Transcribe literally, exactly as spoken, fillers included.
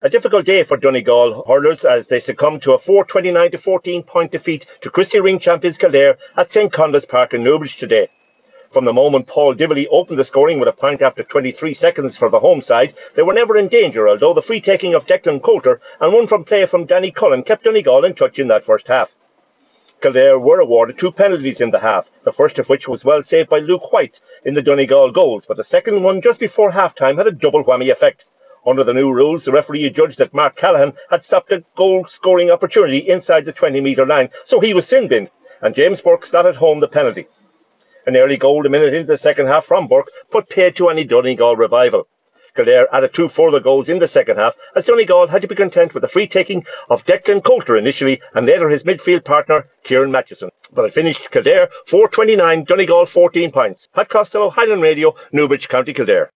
A difficult day for Donegal hurlers as they succumbed to a four twenty-nine to fourteen point defeat to Christy Ring champions Kildare at St Conleth's Park in Newbridge today. From the moment Paul Divilly opened the scoring with a point after twenty-three seconds for the home side, they were never in danger, although the free taking of Declan Coulter and one from play from Danny Cullen kept Donegal in touch in that first half. Kildare were awarded two penalties in the half, the first of which was well saved by Luke White in the Donegal goals, but the second one just before half-time had a double whammy effect. Under the new rules, the referee judged that Mark Callahan had stopped a goal-scoring opportunity inside the twenty-metre line, so he was sin-binned, and James Burke slotted home the penalty. An early goal a minute into the second half from Burke put paid to any Donegal revival. Kildare added two further goals in the second half as Donegal had to be content with the free taking of Declan Coulter initially and later his midfield partner Kieran Matthewson. But it finished Kildare four twenty-nine, Donegal fourteen points. Pat Costello, Highland Radio, Newbridge, County Kildare.